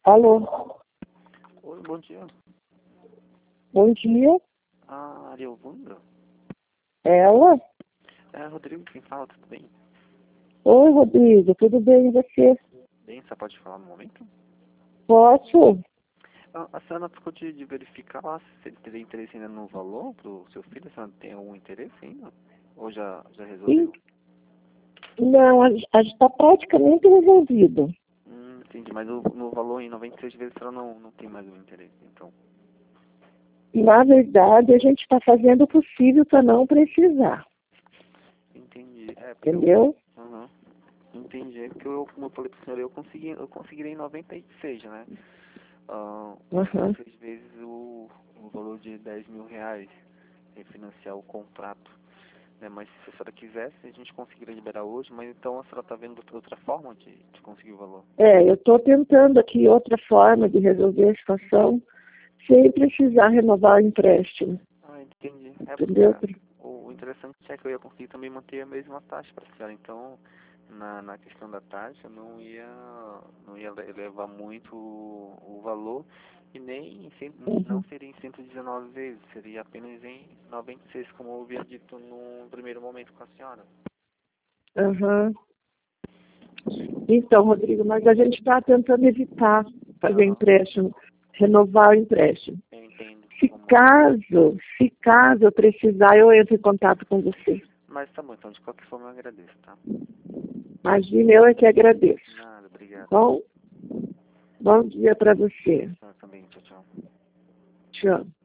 Alô, Oi, bom dia. bom dia. Ah, Arielvanda? Ela? É, Rodrigo, quem fala, tudo bem? Oi, Rodrigo, tudo bem e você? Bem, você pode falar no momento? Posso? A senhora ficou de verificar lá se ele teria interesse ainda no valor pro seu filho, a senhora tem algum interesse ainda? Ou já Ih, resolveu? não, a gente está praticamente resolvido. Entendi, mas no valor em 96 vezes a senhora não tem mais o interesse, então. Na verdade, a gente está fazendo o possível para não precisar, Entendi, porque entendeu? Aham. Entendi, é porque como eu falei pro senhor, eu conseguirei em 96, né? Aham. 96 vezes o valor de R$ 10.000, refinanciar o contrato, né? Mas se a senhora quisesse, a gente conseguiria liberar hoje, mas então a senhora está vendo outra forma de conseguir o valor? Eu estou tentando aqui outra forma de resolver a situação sem precisar renovar o empréstimo, Ah, entendi. Porque entendeu? o interessante é que eu ia conseguir também manter a mesma taxa para a senhora, então na questão da taxa não ia elevar muito o valor e nem não Uhum. seria em 119 vezes, seria apenas em 96, como eu havia dito no primeiro momento com a senhora. Aham. Então, Rodrigo, mas a gente está tentando evitar fazer Aham, empréstimo, renovar o empréstimo. eu entendo Se como é. caso eu precisar, eu entro em contato com você. Mas tá bom, então de qualquer forma eu agradeço, tá? Imagina, eu é que agradeço. Nada, obrigado. Bom, bom dia para você. Eu também, tchau, tchau. Tchau.